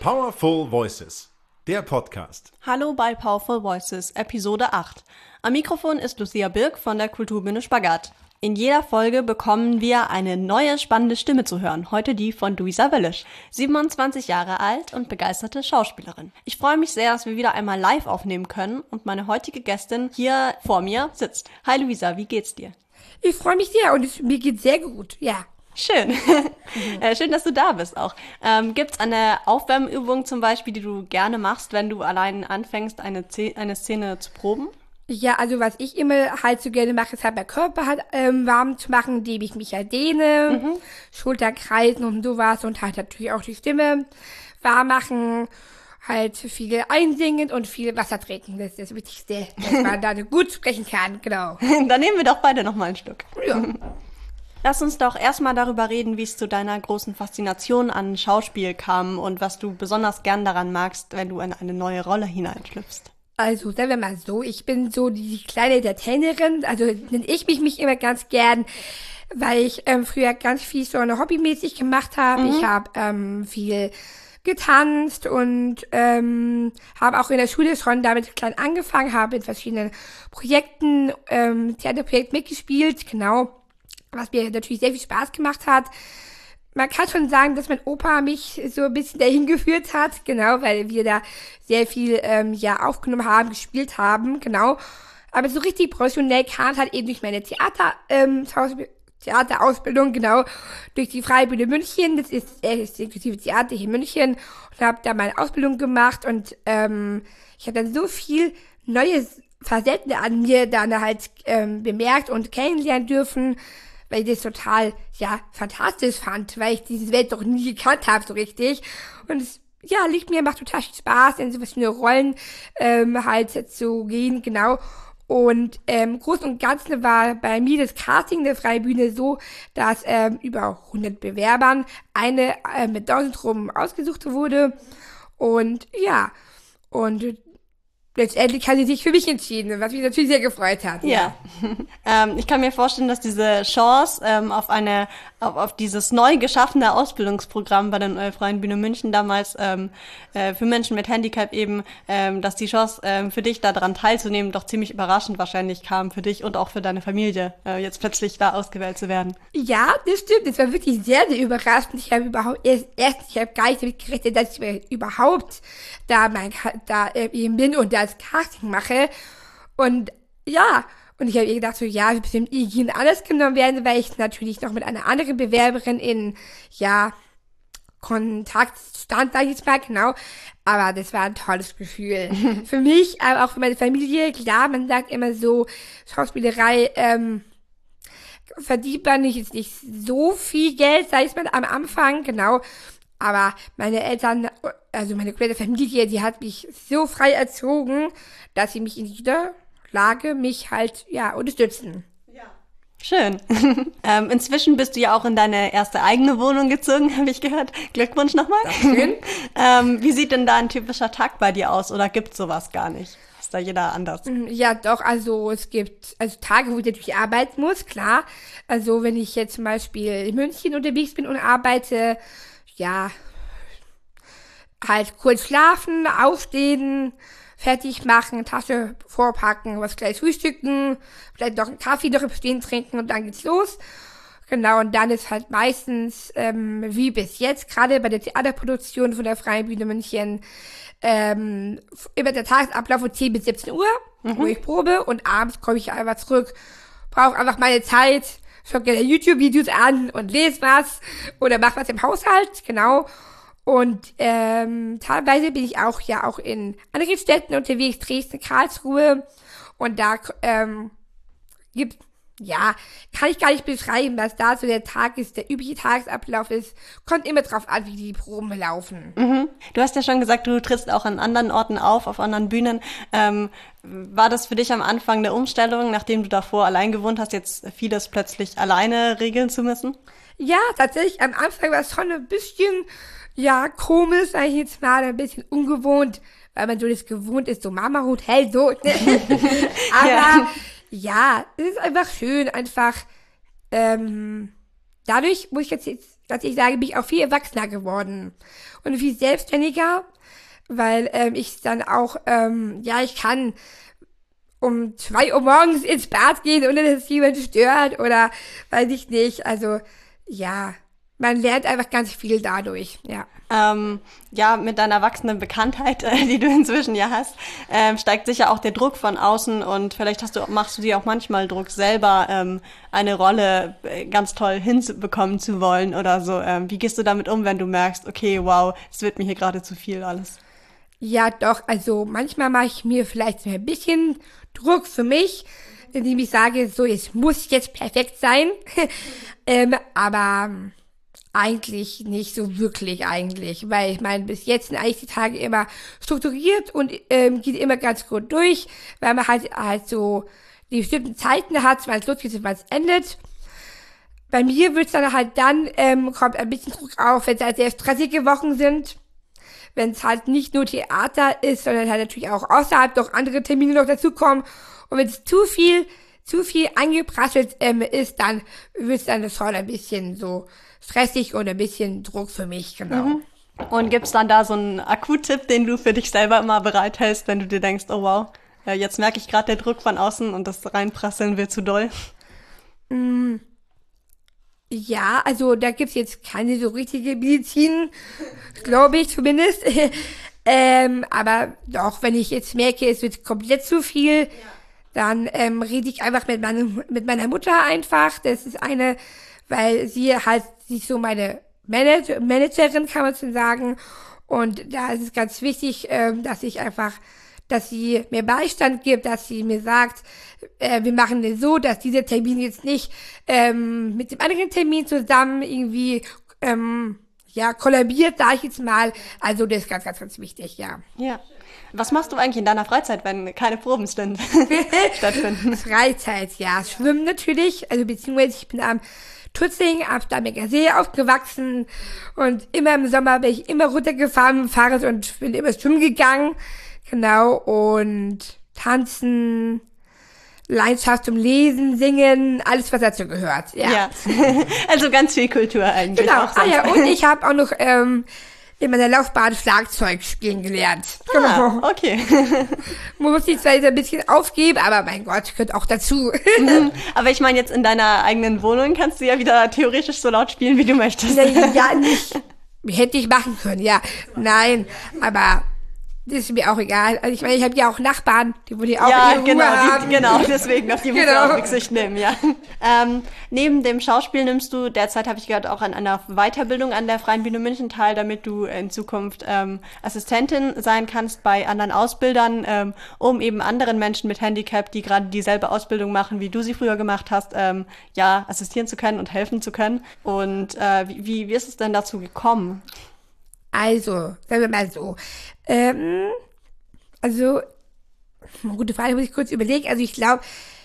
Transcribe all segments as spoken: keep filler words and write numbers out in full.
Powerful Voices, der Podcast. Hallo bei Powerful Voices, Episode acht. Am Mikrofon ist Lucia Birk von der Kulturbühne Spagat. In jeder Folge bekommen wir eine neue spannende Stimme zu hören. Heute die von Luisa Wöllisch, siebenundzwanzig Jahre alt und begeisterte Schauspielerin. Ich freue mich sehr, dass wir wieder einmal live aufnehmen können und meine heutige Gästin hier vor mir sitzt. Hi Luisa, wie geht's dir? Ich freue mich sehr und es, mir geht's sehr gut, ja. Schön. äh, schön, dass du da bist auch. Ähm, gibt's eine Aufwärmübung zum Beispiel, die du gerne machst, wenn du allein anfängst, eine, Z- eine Szene zu proben? Ja, also was ich immer halt so gerne mache, ist halt mein Körper halt ähm, warm zu machen, indem ich mich halt dehne, mhm. Schulter kreisen und sowas und halt natürlich auch die Stimme warm machen, halt viel einsingen und viel Wasser trinken. Das ist das Wichtigste, dass man da gut sprechen kann, genau. Dann nehmen wir doch beide noch mal ein Stück. Ja. Lass uns doch erstmal darüber reden, wie es zu deiner großen Faszination an Schauspiel kam und was du besonders gern daran magst, wenn du in eine neue Rolle hineinschlüpfst. Also, sagen wir mal so, ich bin so die kleine Entertainerin, also nenne ich mich, mich immer ganz gern, weil ich ähm, früher ganz viel so eine hobbymäßig gemacht habe. Mhm. Ich habe ähm, viel getanzt und ähm, habe auch in der Schule schon damit klein angefangen, habe in verschiedenen Projekten, ähm, Theaterprojekt mitgespielt, genau. Was mir natürlich sehr viel Spaß gemacht hat. Man kann schon sagen, dass mein Opa mich so ein bisschen dahin geführt hat, genau, weil wir da sehr viel ähm, ja aufgenommen haben, gespielt haben, genau. Aber so richtig professionell kam es halt eben durch meine Theater, ähm, Theaterausbildung, genau, durch die Freie Bühne München. Das ist äh, das inklusive Theater hier in München und habe da meine Ausbildung gemacht und ähm, ich habe dann so viel Neues Facetten an mir dann halt ähm, bemerkt und kennenlernen dürfen, weil ich das total, ja, fantastisch fand, weil ich diese Welt doch nie gekannt habe, so richtig. Und es, ja, liegt mir, macht total viel Spaß, in so verschiedene Rollen ähm, halt zu gehen, genau. Und ähm, im Großen und Ganzen war bei mir das Casting der Freien Bühne so, dass ähm, über hundert Bewerbern eine äh, mit Down-Syndrom ausgesucht wurde. Und ja, und letztendlich hat sie sich für mich entschieden, was mich natürlich sehr gefreut hat. Ja, ja. ähm, ich kann mir vorstellen, dass diese Chance ähm, auf eine, auf, auf dieses neu geschaffene Ausbildungsprogramm bei der Neue Freien Bühne München damals ähm, äh, für Menschen mit Handicap eben, ähm, dass die Chance ähm, für dich daran teilzunehmen doch ziemlich überraschend wahrscheinlich kam für dich und auch für deine Familie, äh, jetzt plötzlich da ausgewählt zu werden. Ja, das stimmt. Das war wirklich sehr, sehr überraschend. Ich habe überhaupt erst, erst ich habe gar nicht damit gerechnet, dass ich überhaupt da mein da äh, eben bin und da Casting mache. Und ja, und ich habe ihr gedacht, so ja, wir bestimmt irgend alles genommen werden, weil ich natürlich noch mit einer anderen Bewerberin in, ja, Kontakt stand, sag ich jetzt mal, genau. Aber das war ein tolles Gefühl. Für mich, aber auch für meine Familie. Klar, man sagt immer so, Schauspielerei, ähm, verdient man nicht, jetzt nicht so viel Geld, sag ich mal, am Anfang, genau. Aber meine Eltern, also meine komplette Familie, die hat mich so frei erzogen, dass sie mich in jeder Lage mich halt, ja, unterstützen. Ja. Schön. ähm, inzwischen bist du ja auch in deine erste eigene Wohnung gezogen, habe ich gehört. Glückwunsch nochmal. Dankeschön. ähm, wie sieht denn da ein typischer Tag bei dir aus oder gibt's sowas gar nicht? Ist da jeder anders? Ja, doch, also es gibt also Tage, wo ich natürlich arbeiten muss, klar. Also wenn ich jetzt zum Beispiel in München unterwegs bin und arbeite, ja, halt kurz schlafen, aufstehen, fertig machen, Tasche vorpacken, was gleich frühstücken, vielleicht noch einen Kaffee noch im Stehen trinken und dann geht's los. Genau, und dann ist halt meistens, ähm, wie bis jetzt, gerade bei der Theaterproduktion von der Freien Bühne München, ähm, immer der Tagesablauf von zehn bis siebzehn Uhr, mhm. wo ich probe und abends komme ich einfach zurück, brauche einfach meine Zeit, schau gerne YouTube-Videos an und lese was oder mach was im Haushalt, genau. Und ähm, teilweise bin ich auch ja auch in anderen Städten unterwegs, Dresden, Karlsruhe. Und da ähm, gibt, ja, kann ich gar nicht beschreiben, was da so der Tag ist, der übliche Tagesablauf ist. Kommt immer drauf an, wie die Proben laufen. Mhm. Du hast ja schon gesagt, du trittst auch an anderen Orten auf, auf anderen Bühnen. Ähm, war das für dich am Anfang der Umstellung, nachdem du davor allein gewohnt hast, jetzt vieles plötzlich alleine regeln zu müssen? Ja, tatsächlich, am Anfang war es schon ein bisschen, ja, komisch, sag ich jetzt mal, ein bisschen ungewohnt, weil man so das gewohnt ist, so Mama-Hotel, so. Aber ja. ja, es ist einfach schön, einfach, ähm, dadurch, wo ich jetzt, jetzt dass ich sage, bin ich auch viel erwachsener geworden und viel selbstständiger, weil ähm, ich dann auch, ähm, ja, ich kann um zwei Uhr morgens ins Bad gehen, ohne dass es jemand stört oder weiß ich nicht. Also, ja, man lernt einfach ganz viel dadurch, ja. Ähm, ja, mit deiner wachsenden Bekanntheit, äh, die du inzwischen ja hast, ähm, steigt sicher auch der Druck von außen und vielleicht hast du, machst du dir auch manchmal Druck, selber ähm, eine Rolle äh, ganz toll hinbekommen zu wollen oder so. Ähm, wie gehst du damit um, wenn du merkst, okay, wow, es wird mir hier gerade zu viel alles? Ja, doch, also manchmal mache ich mir vielleicht so ein bisschen Druck für mich, indem ich sage, so, es muss jetzt perfekt sein, ähm, aber eigentlich nicht so wirklich eigentlich, weil ich meine, bis jetzt sind eigentlich die Tage immer strukturiert und ähm, geht immer ganz gut durch, weil man halt halt so die bestimmten Zeiten hat, wann es losgeht und wann es endet. Bei mir wird es dann halt dann, ähm, kommt ein bisschen Druck auf, wenn es halt sehr stressige Wochen sind, wenn es halt nicht nur Theater ist, sondern halt natürlich auch außerhalb noch andere Termine noch dazukommen. Und wenn es zu viel, zu viel angeprasselt ähm, ist, dann wird es dann schon ein bisschen so stressig und ein bisschen Druck für mich, genau. Mhm. Und gibt's dann da so einen Akuttipp, den du für dich selber immer bereithältst, wenn du dir denkst, oh wow, ja, jetzt merke ich gerade der Druck von außen und das Reinprasseln wird zu doll? Mm, ja, also da gibt's jetzt keine so richtige Medizin, glaube ich zumindest. ähm, aber doch, wenn ich jetzt merke, es wird komplett zu viel, ja. dann ähm, rede ich einfach mit, meine, mit meiner Mutter einfach. Das ist eine, weil sie halt sich so meine Manage- Managerin, kann man so sagen. Und da ist es ganz wichtig, ähm, dass ich einfach, dass sie mir Beistand gibt, dass sie mir sagt, äh, wir machen es so, dass dieser Termin jetzt nicht ähm, mit dem anderen Termin zusammen irgendwie ähm, ja kollabiert, sag ich jetzt mal. Also das ist ganz, ganz, ganz wichtig, ja. Ja. Was machst du eigentlich in deiner Freizeit, wenn keine Proben stattfinden? Freizeit, ja. Schwimmen natürlich, also beziehungsweise ich bin am Tutzing, am Starnberger See aufgewachsen und immer im Sommer bin ich immer runtergefahren mit dem Fahrrad und bin immer schwimmen gegangen. Genau, und tanzen, Leidenschaft zum Lesen, Singen, alles, was dazu gehört. Ja, ja. Also ganz viel Kultur eigentlich. Genau, auch ah ja, und ich habe auch noch ähm, in meiner Laufbahn Schlagzeug spielen gelernt. Genau. Ah, okay. Man muss die zwar jetzt ein bisschen aufgeben, aber mein Gott, gehört auch dazu. Mhm. Aber ich meine, jetzt in deiner eigenen Wohnung kannst du ja wieder theoretisch so laut spielen, wie du möchtest. Ja, nicht. Hätte ich machen können, ja. Nein, aber das ist mir auch egal. Also ich meine, ich habe ja auch Nachbarn, die wollen ja auch ja, ihre genau, Ruhe haben. Die, genau, deswegen, auf die musst Genau. du auch Rücksicht nehmen, ja. Ähm, neben dem Schauspiel nimmst du derzeit, habe ich gehört, auch an einer Weiterbildung an der Freien Bühne München teil, damit du in Zukunft ähm, Assistentin sein kannst bei anderen Ausbildern, ähm, um eben anderen Menschen mit Handicap, die gerade dieselbe Ausbildung machen, wie du sie früher gemacht hast, ähm, ja, assistieren zu können und helfen zu können. Und äh, wie, wie ist es denn dazu gekommen? Also, sagen wir mal so. Ähm, also, gute Frage, muss ich kurz überlegen. Also ich glaube,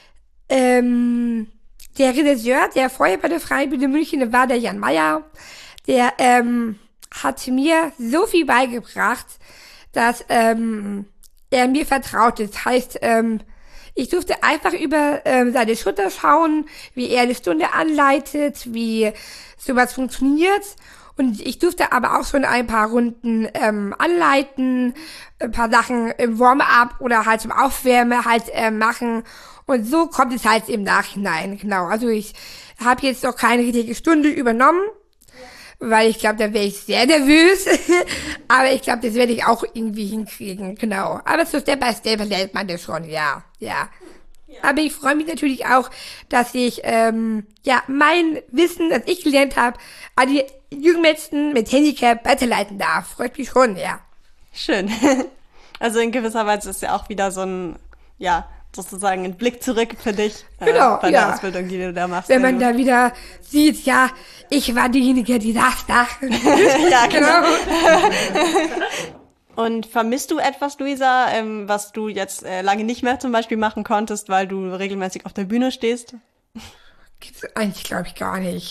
ähm, der Regisseur, der vorher bei der Freien Bühne München war, der Jan Meyer, der ähm, hat mir so viel beigebracht, dass ähm, er mir vertraut ist. Das heißt, ähm, ich durfte einfach über ähm, seine Schulter schauen, wie er eine Stunde anleitet, wie sowas funktioniert. Und ich durfte aber auch schon ein paar Runden ähm, anleiten, ein paar Sachen im Warm-up oder halt zum Aufwärmen halt äh, machen. Und so kommt es halt im Nachhinein, genau. Also ich habe jetzt noch keine richtige Stunde übernommen, weil ich glaube, da wäre ich sehr nervös. Aber ich glaube, das werde ich auch irgendwie hinkriegen, genau. Aber so Step by Step lernt man das schon, ja, ja. Aber ich freue mich natürlich auch, dass ich ähm, ja mein Wissen, das ich gelernt habe, an die jungen Menschen mit Handicap weiterleiten darf. Freut mich schon, ja. Schön. Also in gewisser Weise ist ja auch wieder so ein, ja, sozusagen ein Blick zurück für dich Genau, äh, bei der ja. Ausbildung, die du da machst. Wenn man da wieder sieht, ja, ich war diejenige, die saß da. Ja, genau. Und vermisst du etwas, Luisa, ähm, was du jetzt äh, lange nicht mehr zum Beispiel machen konntest, weil du regelmäßig auf der Bühne stehst? Gibt's eigentlich, glaube ich, gar nicht.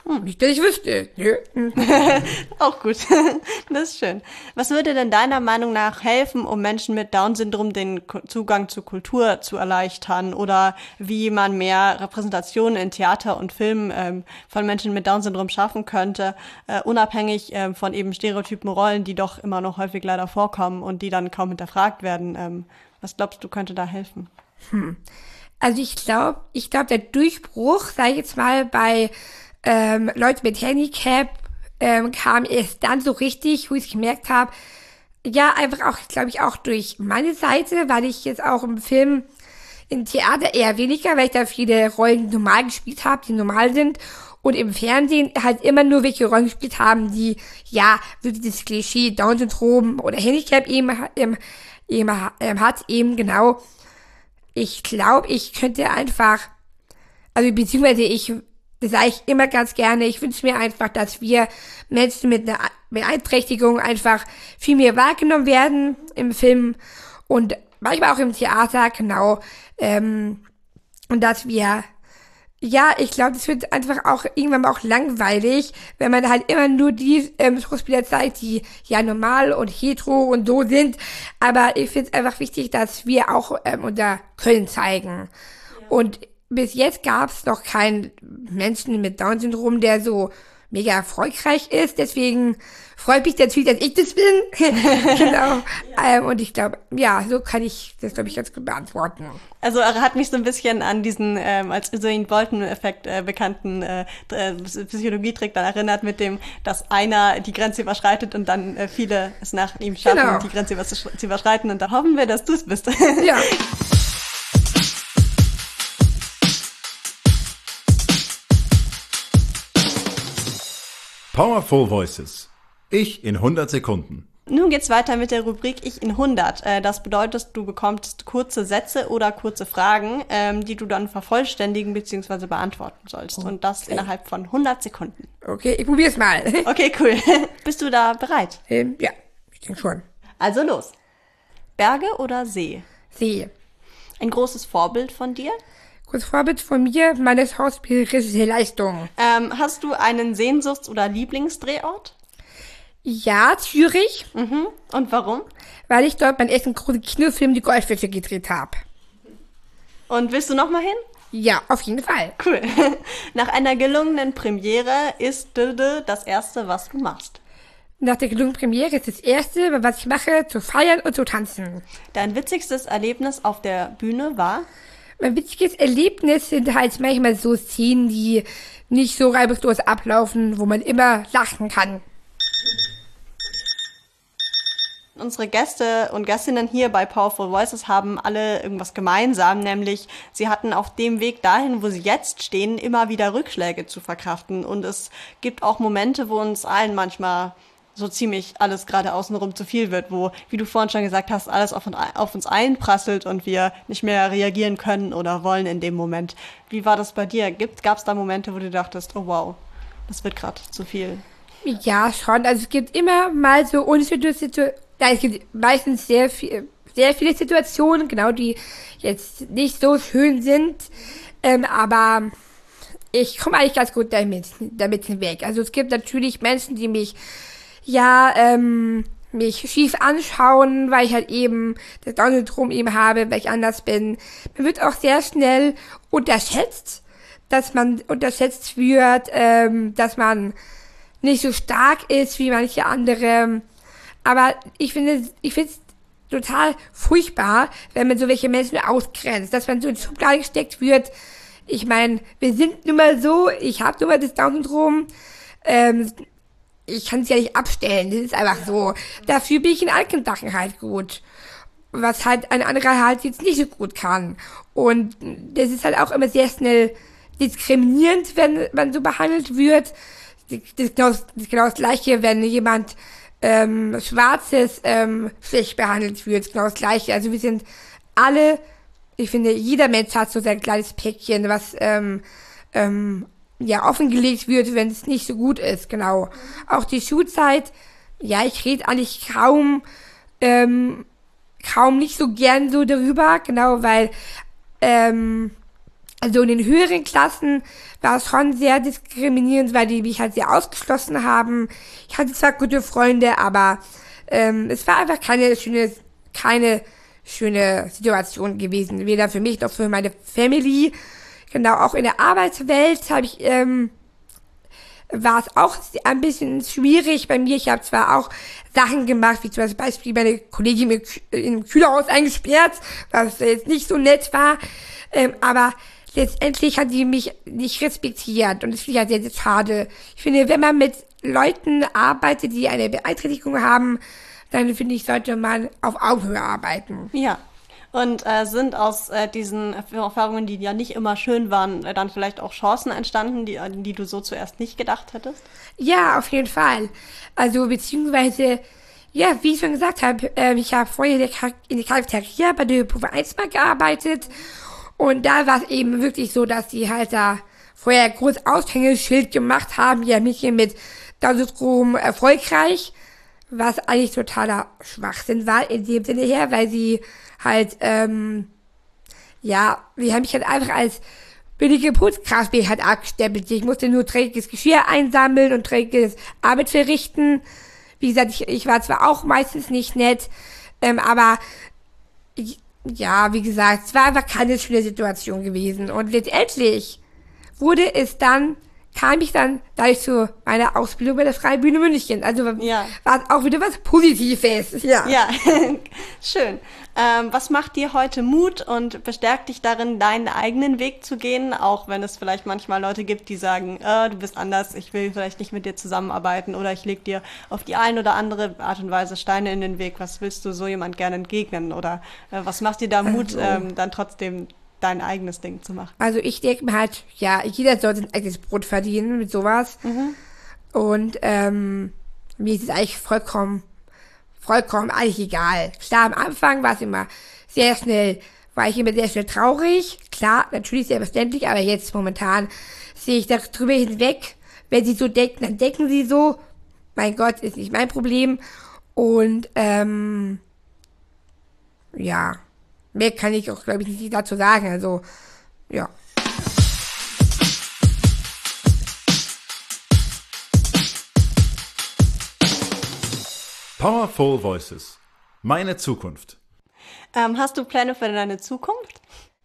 Hm. Nicht, dass ich wüsste. Nö. Auch gut. Das ist schön. Was würde denn deiner Meinung nach helfen, um Menschen mit Down-Syndrom den Ko- Zugang zur Kultur zu erleichtern? Oder wie man mehr Repräsentationen in Theater und Film ähm, von Menschen mit Down-Syndrom schaffen könnte, äh, unabhängig ähm, von eben stereotypen Rollen, die doch immer noch häufig leider vorkommen und die dann kaum hinterfragt werden. Ähm, was glaubst du, könnte da helfen? Hm. Also ich glaube, ich glaube, der Durchbruch, sag ich jetzt mal, bei ähm, Leute mit Handicap ähm, kam erst dann so richtig, wo ich gemerkt habe, ja, einfach auch, glaube ich, auch durch meine Seite, weil ich jetzt auch im Film, im Theater eher weniger, weil ich da viele Rollen normal gespielt habe, die normal sind, und im Fernsehen halt immer nur welche Rollen gespielt haben, die, ja, so dieses Klischee Down-Syndrom oder Handicap eben, ähm, eben ähm, hat, eben genau. Ich glaube, ich könnte einfach, also beziehungsweise ich, das sage ich immer ganz gerne, ich wünsche mir einfach, dass wir Menschen mit einer Beeinträchtigung einfach viel mehr wahrgenommen werden im Film und manchmal auch im Theater, genau. Ähm, und dass wir, ja, ich glaube, das wird einfach auch irgendwann mal auch langweilig, wenn man halt immer nur die ähm, Schauspieler zeigt, die ja normal und hetero und so sind. Aber ich finde es einfach wichtig, dass wir auch ähm, unser Können zeigen. Ja. Und bis jetzt gab es noch keinen Menschen mit Down-Syndrom, der so mega erfolgreich ist. Deswegen freut mich natürlich, dass ich das bin. Genau. Ähm, und ich glaube, ja, so kann ich das, glaube ich, ganz gut beantworten. Also er hat mich so ein bisschen an diesen ähm, als Usain Bolton-Effekt äh, bekannten äh, Psychologietrick dann erinnert, mit dem, dass einer die Grenze überschreitet und dann äh, viele es nach ihm schaffen, genau. die Grenze übersch- zu überschreiten. Und dann hoffen wir, dass du es bist. Ja. Powerful Voices. Ich in hundert Sekunden. Nun geht's weiter mit der Rubrik Ich in hundert. Äh, das bedeutet, du bekommst kurze Sätze oder kurze Fragen, ähm, die du dann vervollständigen bzw. beantworten sollst. Okay. Und das innerhalb von hundert Sekunden. Okay, ich probier's mal. Okay, cool. Bist du da bereit? Ähm, ja, ich denke schon. Also los. Berge oder See? See. Ein großes Vorbild von dir? Großes Vorbild von mir, meine schauspielerische Leistung. Ähm, hast du einen Sehnsuchts- oder Lieblingsdrehort? Ja, Zürich. Mhm. Und warum? Weil ich dort meinen ersten großen Kinofilm Die Goldfische gedreht habe. Und willst du noch mal hin? Ja, auf jeden Fall. Cool. Nach einer gelungenen Premiere ist das Erste, was du machst. Nach der gelungenen Premiere ist das Erste, was ich mache, zu feiern und zu tanzen. Dein witzigstes Erlebnis auf der Bühne war? Mein witziges Erlebnis sind halt manchmal so Szenen, die nicht so reibungslos ablaufen, wo man immer lachen kann. Unsere Gäste und Gästinnen hier bei Powerful Voices haben alle irgendwas gemeinsam, nämlich sie hatten auf dem Weg dahin, wo sie jetzt stehen, immer wieder Rückschläge zu verkraften. Und es gibt auch Momente, wo uns allen manchmal so ziemlich alles gerade außenrum zu viel wird, wo, wie du vorhin schon gesagt hast, alles auf, auf uns einprasselt und wir nicht mehr reagieren können oder wollen in dem Moment. Wie war das bei dir? Gab es da Momente, wo du dachtest, oh wow, das wird gerade zu viel? Ja, schon. Also es gibt immer mal so unterschiedliche Situationen. Ja, es gibt meistens sehr viel, sehr viele Situationen, genau, die jetzt nicht so schön sind. Ähm, aber ich komme eigentlich ganz gut damit, damit hinweg. Also es gibt natürlich Menschen, die mich ja, ähm, mich schief anschauen, weil ich halt eben das Down-Syndrom eben habe, weil ich anders bin. Man wird auch sehr schnell unterschätzt, dass man unterschätzt wird, ähm, dass man nicht so stark ist wie manche andere. Aber ich finde, ich finde es total furchtbar, wenn man so welche Menschen ausgrenzt, dass man so in Schubladen gesteckt wird. Ich meine, wir sind nun mal so, ich habe nun mal das Down-Syndrom, ähm, ich kann es ja nicht abstellen, das ist einfach so. Dafür bin ich in anderen Sachen halt gut. Was halt ein anderer halt jetzt nicht so gut kann. Und das ist halt auch immer sehr schnell diskriminierend, wenn man so behandelt wird. Das ist genau das, das, genau das Gleiche, wenn jemand ähm, Schwarzes ähm, schlecht behandelt wird. Genau das Gleiche. Also wir sind alle, ich finde, jeder Mensch hat so sein kleines Päckchen, was ähm, ähm, ja, offengelegt wird, wenn es nicht so gut ist, genau. Auch die Schulzeit, ja, ich rede eigentlich kaum, ähm, kaum nicht so gern so darüber, genau, weil, ähm, Also in den höheren Klassen war es schon sehr diskriminierend, weil die mich halt sehr ausgeschlossen haben. Ich hatte zwar gute Freunde, aber ähm, es war einfach keine schöne, keine schöne Situation gewesen. Weder für mich noch für meine Family. Genau, auch in der Arbeitswelt habe ich, ähm, war es auch ein bisschen schwierig bei mir. Ich habe zwar auch Sachen gemacht, wie zum Beispiel meine Kollegin im im Kühlhaus eingesperrt, was jetzt nicht so nett war, ähm, aber letztendlich hat die mich nicht respektiert und das finde ich ja sehr, sehr schade. Ich finde, wenn man mit Leuten arbeitet, die eine Beeinträchtigung haben, dann finde ich, sollte man auf Augenhöhe arbeiten. Ja. Und äh, sind aus äh, diesen Erfahrungen, die ja nicht immer schön waren, äh, dann vielleicht auch Chancen entstanden, die, an die du so zuerst nicht gedacht hättest? Ja, auf jeden Fall. Also beziehungsweise, ja, wie ich schon gesagt habe, äh, ich habe vorher in der Cafeteria bei der Puppe eins mal gearbeitet und da war es eben wirklich so, dass die halt da vorher ein großes Aushängeschild gemacht haben, ja, mich hier mit Down-Syndrom erfolgreich, was eigentlich totaler Schwachsinn war in dem Sinne her, weil sie halt, ähm, ja, die haben mich halt einfach als billige Putzkraft halt abgestempelt. Ich musste nur trägiges Geschirr einsammeln und trägiges Arbeit verrichten. Wie gesagt, ich, ich war zwar auch meistens nicht nett, ähm, aber ja, wie gesagt, es war einfach keine schöne Situation gewesen. Und letztendlich wurde es dann, kam ich dann dadurch zu meiner Ausbildung bei der Freien Bühne München. Also ja. War es auch wieder was Positives. Ja, ja. Schön. Ähm, was macht dir heute Mut und bestärkt dich darin, deinen eigenen Weg zu gehen, auch wenn es vielleicht manchmal Leute gibt, die sagen, äh, du bist anders, ich will vielleicht nicht mit dir zusammenarbeiten oder ich leg dir auf die eine oder andere Art und Weise Steine in den Weg. Was willst du so jemand gerne entgegnen? Oder äh, was macht dir da Mut, also, ähm, dann trotzdem dein eigenes Ding zu machen? Also ich denke mir halt, ja, jeder sollte ein eigenes Brot verdienen mit sowas. Mhm. Und ähm, mir ist es eigentlich vollkommen vollkommen eigentlich egal. Klar, am Anfang war es immer sehr schnell, war ich immer sehr schnell traurig. Klar, natürlich selbstverständlich, aber jetzt momentan sehe ich darüber hinweg. Wenn sie so denken, dann denken sie so. Mein Gott, ist nicht mein Problem. Und, ähm, ja, mehr kann ich auch, glaube ich, nicht dazu sagen. Also, ja. Powerful Voices. Meine Zukunft. Ähm, hast du Pläne für deine Zukunft?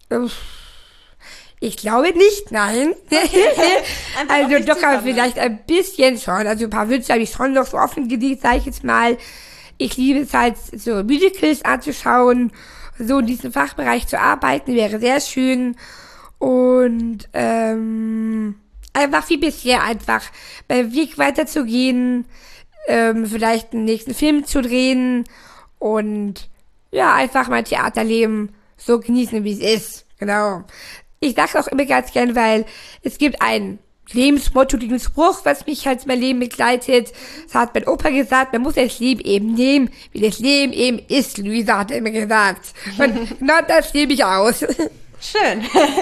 Ich glaube nicht, nein. Also doch, aber vielleicht ein bisschen schon. Also ein paar Wünsche habe ich schon noch so offen gelegt, sage ich jetzt mal. Ich liebe es halt, so Musicals anzuschauen, so in diesem Fachbereich zu arbeiten, wäre sehr schön. Und ähm, einfach wie bisher, einfach beim Weg weiterzugehen, ähm, vielleicht einen nächsten Film zu drehen und ja, einfach mein Theaterleben so genießen, wie es ist. Genau. Ich sage auch immer ganz gern, weil es gibt ein Lebensmotto, diesen Spruch, was mich halt mein Leben begleitet. Das hat mein Opa gesagt, man muss das Leben eben nehmen, wie das Leben eben ist, Luisa hat er immer gesagt. Und genau das lebe ich aus. Schön.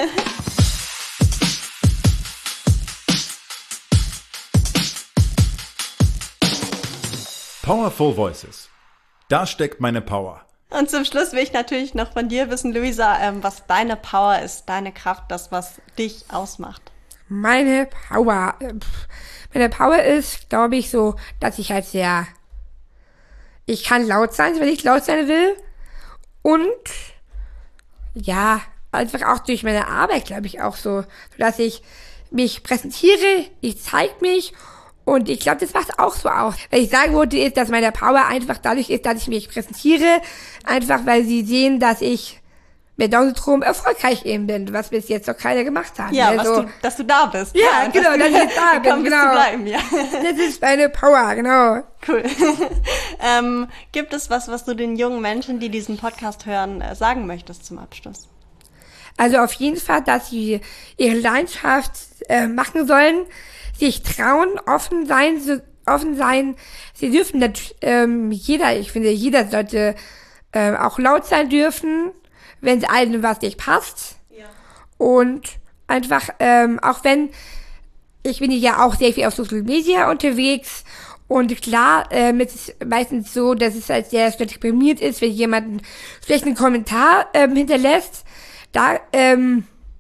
Powerful Voices. Da steckt meine Power. Und zum Schluss will ich natürlich noch von dir wissen, Luisa, ähm, was deine Power ist, deine Kraft, das, was dich ausmacht. Meine Power. Meine Power ist, glaube ich, so, dass ich halt sehr, ich kann laut sein, wenn ich laut sein will. Und, ja, einfach auch durch meine Arbeit, glaube ich, auch so, dass ich mich präsentiere, ich zeige mich. Und ich glaube, das macht auch so aus. Was ich sagen wollte, ist, dass meine Power einfach dadurch ist, dass ich mich präsentiere. Einfach, weil sie sehen, dass ich mit Down-Syndrom erfolgreich eben bin, was bis jetzt noch keiner gemacht hat. Ja, also, was du, dass du da bist. Ja, ja genau, dass, dass ich da bin, genau. Bleiben, ja. Das ist meine Power, genau. Cool. ähm, gibt es was, was du den jungen Menschen, die diesen Podcast hören, sagen möchtest zum Abschluss? Also auf jeden Fall, dass sie ihre Leidenschaft äh, machen sollen, sich trauen, offen sein, so, offen sein. Sie dürfen natürlich, ähm, jeder, ich finde, jeder sollte äh, auch laut sein dürfen, wenn es einem was nicht passt. Ja. Und einfach, ähm, auch wenn, ich bin ja auch sehr viel auf Social Media unterwegs und klar, ähm, es ist meistens so, dass es halt sehr schnell deprimiert ist, wenn jemand einen schlechten Kommentar ähm, hinterlässt. Da, ähm,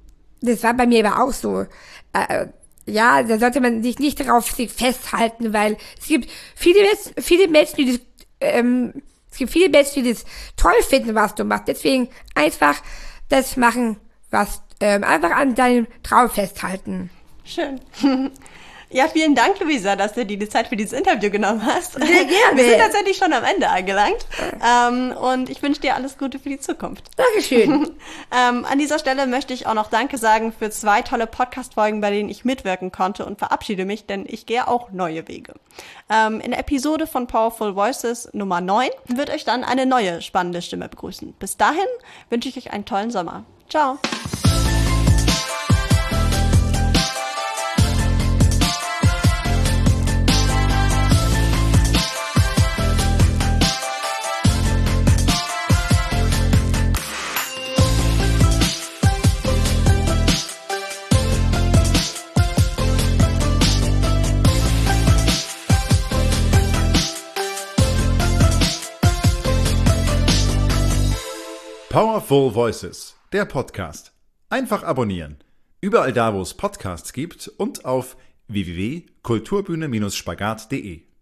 Das war bei mir aber auch so. Äh, ja, da sollte man sich nicht darauf sich festhalten, weil es gibt viele, viele Menschen, die das, ähm, es gibt viele Menschen, die das toll finden, was du machst. Deswegen einfach das machen, was, ähm, einfach an deinem Traum festhalten. Schön. Ja, vielen Dank, Luisa, dass du dir die Zeit für dieses Interview genommen hast. Sehr gerne. Wir sind tatsächlich schon am Ende angelangt. Ähm, und ich wünsche dir alles Gute für die Zukunft. Dankeschön. ähm, an dieser Stelle möchte ich auch noch Danke sagen für zwei tolle Podcast-Folgen, bei denen ich mitwirken konnte und verabschiede mich, denn ich gehe auch neue Wege. Ähm, in der Episode von Powerful Voices Nummer neun wird euch dann eine neue spannende Stimme begrüßen. Bis dahin wünsche ich euch einen tollen Sommer. Ciao. Powerful Voices, der Podcast. Einfach abonnieren. Überall da, wo es Podcasts gibt und auf w w w punkt kulturbühne Bindestrich spagat punkt de.